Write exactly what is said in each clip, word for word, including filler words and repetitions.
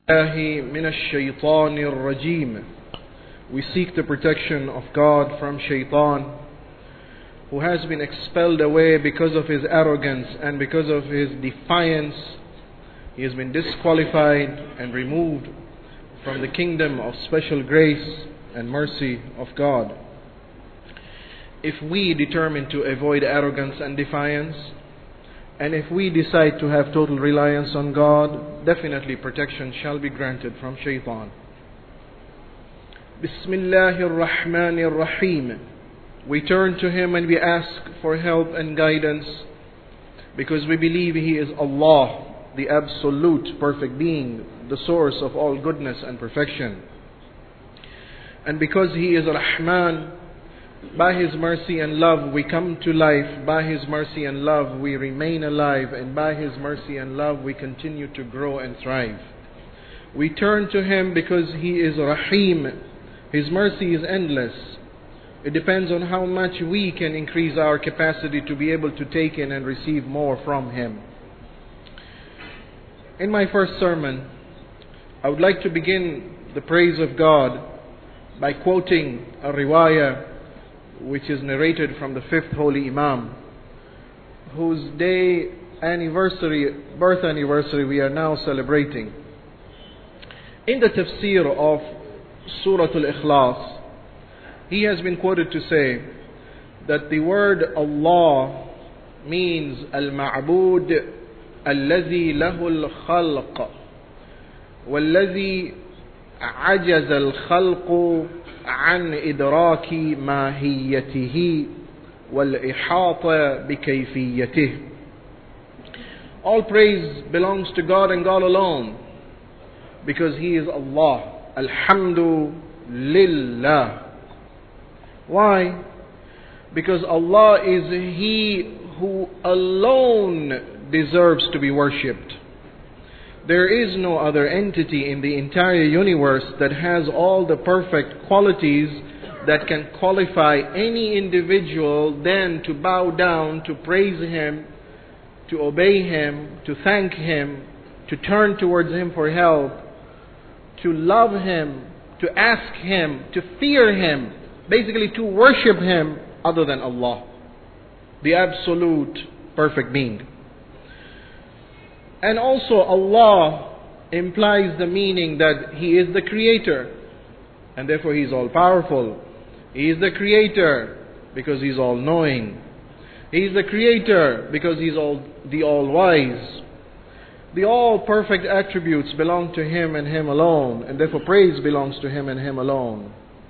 الله من الشيطان الرجيم. We seek the protection of God from Shaitan, who has been expelled away because of his arrogance and because of his defiance. He has been disqualified and removed from the kingdom of special grace and mercy of God. If we determine to avoid arrogance and defiance, and if we decide to have total reliance on God, definitely protection shall be granted from Shaitan. Bismillahir Rahmanir Rahim. We turn to Him and we ask for help and guidance because we believe He is Allah, the absolute perfect being, the source of all goodness and perfection. And because He is Rahman, by His mercy and love we come to life, by His mercy and love we remain alive, and by His mercy and love we continue to grow and thrive. We turn to Him because He is Rahim. His mercy is endless. It depends on how much we can increase our capacity to be able to take in and receive more from Him. In my first sermon, I would like to begin the praise of God by quoting a riwayah which is narrated from the fifth holy Imam, whose day anniversary, birth anniversary we are now celebrating. In the tafsir of Surah Al-Ikhlas, he has been quoted to say that the word Allah means Al-Ma'bud Alladhi Lahu Al-Khalq Walladhi Ajaz Al-Khalq عن إدراك ماهيته والإحاطة بكيفيته. All praise belongs to God and God alone, because He is Allah. Alhamdulillah. Why? Because Allah is He who alone deserves to be worshipped. There is no other entity in the entire universe that has all the perfect qualities that can qualify any individual then to bow down, to praise Him, to obey Him, to thank Him, to turn towards Him for help, to love Him, to ask Him, to fear Him, basically to worship Him other than Allah, the absolute perfect being. And also Allah implies the meaning that He is the creator, and therefore He is all powerful. He is the creator because He is all knowing. He is the creator because He is all the all wise. The all perfect attributes belong to Him and Him alone, and therefore praise belongs to Him and Him alone.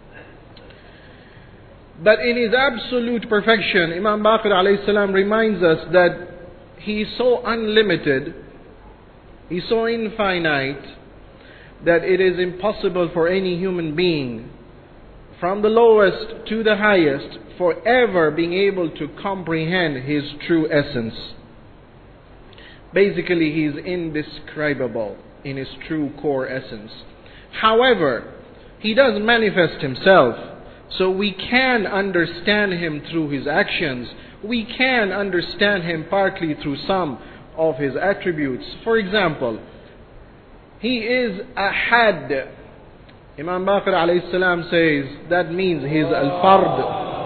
But in His absolute perfection, Imam Baqir alayhi salam reminds us that He is so unlimited, He is so infinite, that it is impossible for any human being, from the lowest to the highest, forever being able to comprehend His true essence. Basically, He is indescribable in His true core essence. However, He does manifest Himself, so we can understand Him through His actions. We can understand Him partly through some of His attributes. For example, He is Ahad. Imam Baqir alayhi salam says that means He is Al-Fard.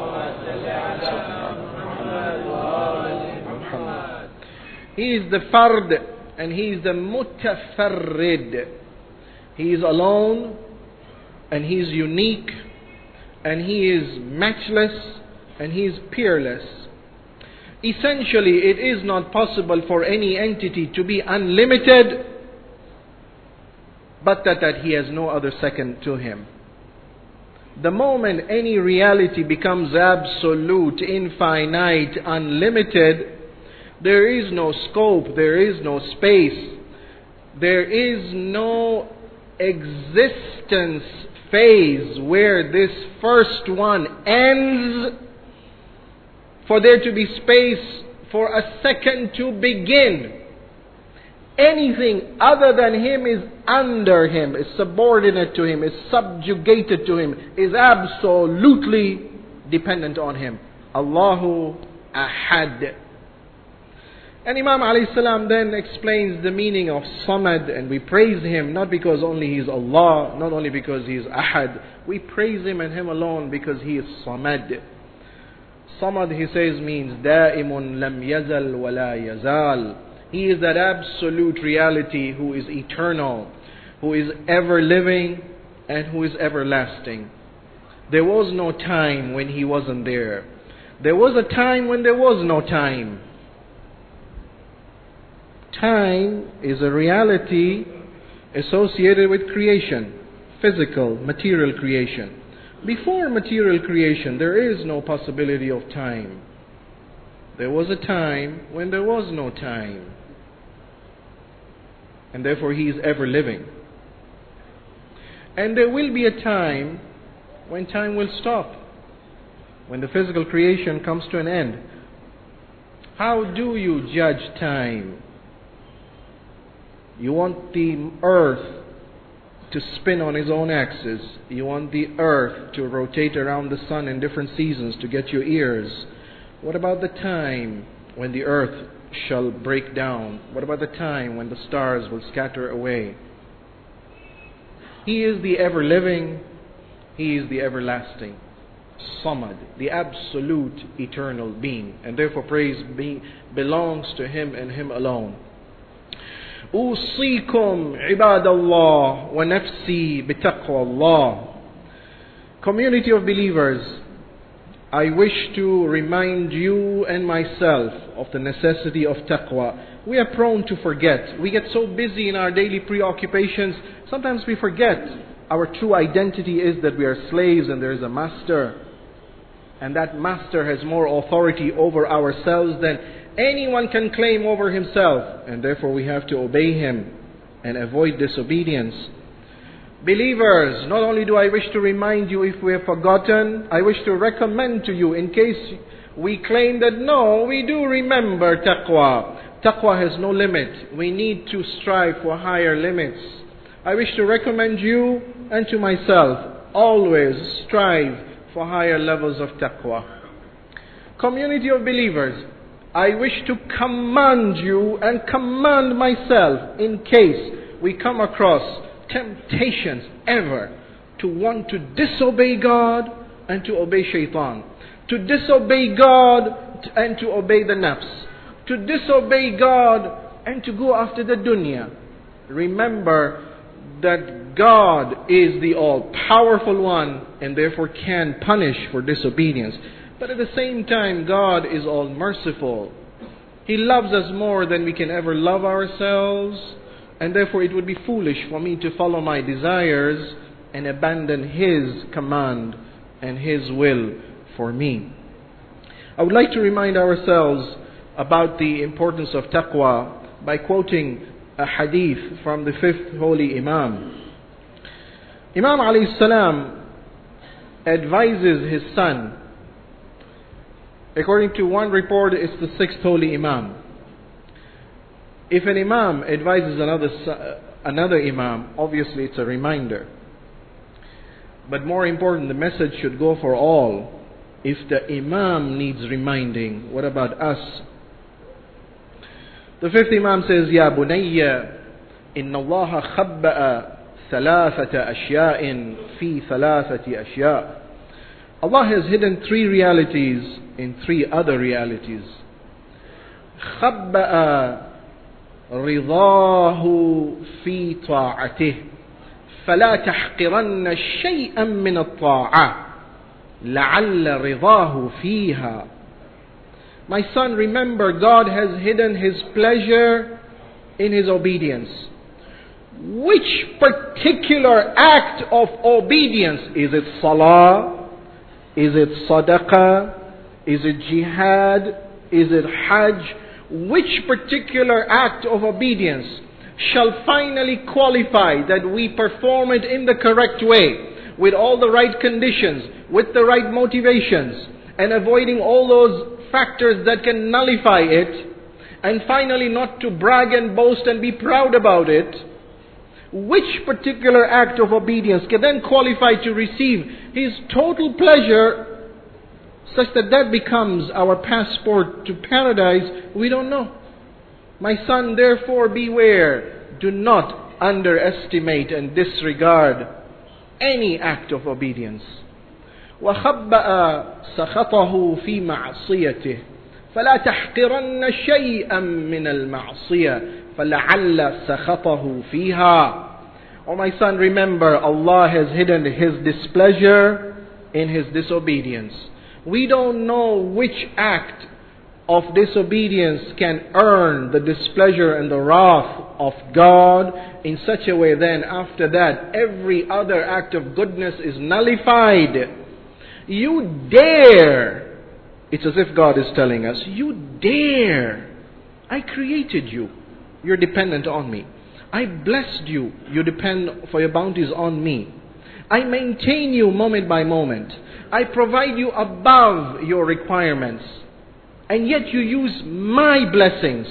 He is the Fard and He is the Mutafarrid. He is alone and He is unique and He is matchless and He is peerless. Essentially, it is not possible for any entity to be unlimited, but that, that He has no other second to Him. The moment any reality becomes absolute, infinite, unlimited, there is no scope, there is no space, there is no existence phase where this first one ends, for there to be space for a second to begin. Anything other than Him is under Him, is subordinate to Him, is subjugated to Him, is absolutely dependent on Him. Allahu Ahad. And Imam alayhi salam then explains the meaning of Samad, and we praise him not because only he is Allah, not only because he is Ahad. We praise him and him alone because he is Samad. Samad, he says, means Da'imun lam yazal wa la yazal. He is that absolute reality who is eternal, who is ever living, and who is everlasting. There was no time when he wasn't there. There was a time when there was no time. Time is a reality associated with creation, physical, material creation. Before material creation, there is no possibility of time. There was a time when there was no time. And therefore he is ever living. And there will be a time when time will stop, when the physical creation comes to an end. How do you judge time? You want the earth to spin on its own axis. You want the earth to rotate around the sun in different seasons to get your ears. What about the time when the earth shall break down? What about the time when the stars will scatter away? He is the ever-living. He is the everlasting. Samad, the absolute eternal being. And therefore praise be, belongs to him and him alone. أوصيكم عباد الله ونفسي بتقوى الله. Community of believers, I wish to remind you and myself of the necessity of taqwa. We are prone to forget. We get so busy in our daily preoccupations, sometimes we forget our true identity is that we are slaves and there is a master. And that master has more authority over ourselves than anyone can claim over himself. And therefore we have to obey him and avoid disobedience. Believers, not only do I wish to remind you if we have forgotten, I wish to recommend to you in case we claim that no, we do remember taqwa. Taqwa has no limit. We need to strive for higher limits. I wish to recommend you and to myself, always strive for higher levels of taqwa. Community of believers, I wish to command you and command myself in case we come across temptations ever to want to disobey God and to obey shaitan, to disobey God and to obey the nafs, to disobey God and to go after the dunya. Remember that God is the all-powerful one and therefore can punish for disobedience. But at the same time, God is all-merciful. He loves us more than we can ever love ourselves. And therefore it would be foolish for me to follow my desires and abandon His command and His will for me. I would like to remind ourselves about the importance of taqwa by quoting a hadith from the fifth holy Imam. Imam alayhi salam advises his son. According to one report, it's the sixth holy Imam. If an Imam advises another another Imam, obviously it's a reminder. But more important, the message should go for all. If the Imam needs reminding, what about us? The fifth Imam says, Ya bunayya, inna Allah khabba'a thalathata ashya'in fi thalathati ashya'. Allah has hidden three realities in three other realities. Khabba'a رضاه في طاعته فلا تحقرن شيئا من الطاعة لعل رضاه فيها. My son, remember, God has hidden His pleasure in His obedience. Which particular act of obedience? Is it salah? Is it sadaqah? Is it jihad? Is it hajj? Which particular act of obedience shall finally qualify that we perform it in the correct way, with all the right conditions, with the right motivations, and avoiding all those factors that can nullify it, and finally not to brag and boast and be proud about it? Which particular act of obedience can then qualify to receive His total pleasure, such that that becomes our passport to paradise? We don't know. My son, therefore beware. Do not underestimate and disregard any act of obedience. وَخَبَّأَ سَخَطَهُ فِي مَعْصِيَتِهِ فَلَا تَحْقِرَنَّ شَيْئًا مِّنَ الْمَعْصِيَةِ فَلَعَلَّ سَخَطَهُ فِيهَا. O my son, remember, Allah has hidden His displeasure in His disobedience. We don't know which act of disobedience can earn the displeasure and the wrath of God in such a way then after that every other act of goodness is nullified. You dare, it's as if God is telling us, you dare, I created you, you're dependent on me. I blessed you, you depend for your bounties on me. I maintain you moment by moment. I provide you above your requirements. And yet you use my blessings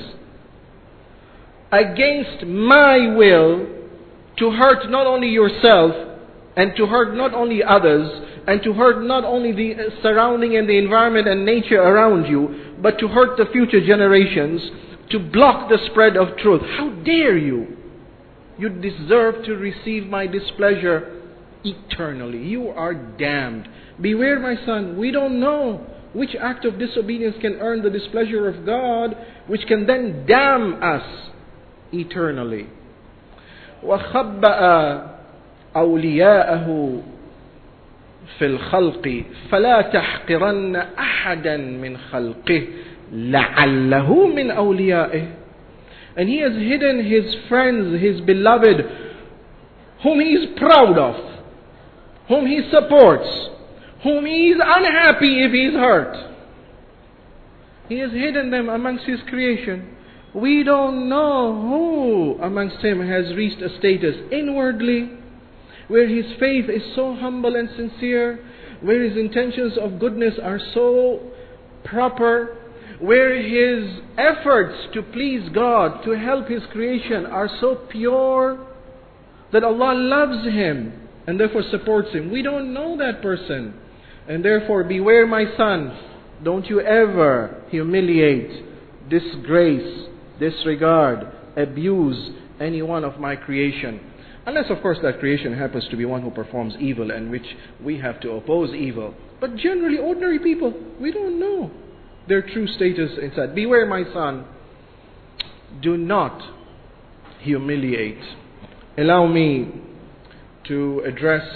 against my will to hurt not only yourself and to hurt not only others and to hurt not only the surrounding and the environment and nature around you, but to hurt the future generations, to block the spread of truth. How dare you? You deserve to receive my displeasure eternally. You are damned. Beware, my son, we don't know which act of disobedience can earn the displeasure of God, which can then damn us eternally. وَخَبَّأَ أَوْلِيَاءَهُ فِي الْخَلْقِ فَلَا تَحْقِرَنَّ أَحَدًا مِّنْ خَلْقِهِ لَعَلَّهُ مِنْ أَوْلِيَائِهِ. And He has hidden His friends, His beloved, whom He is proud of, whom He supports, whom He is unhappy if He is hurt. He has hidden them amongst His creation. We don't know who amongst Him has reached a status inwardly where his faith is so humble and sincere, where his intentions of goodness are so proper, where his efforts to please God, to help His creation are so pure that Allah loves him and therefore supports him. We don't know that person. And therefore, beware, my son, don't you ever humiliate, disgrace, disregard, abuse any one of my creation. Unless, of course, that creation happens to be one who performs evil and which we have to oppose evil. But generally, ordinary people, we don't know their true status inside. Beware, my son, do not humiliate. Allow me to address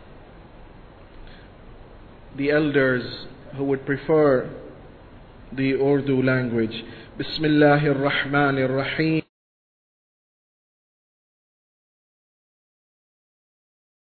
the elders who would prefer the Urdu language. Bismillahir Rahmanir Rahim.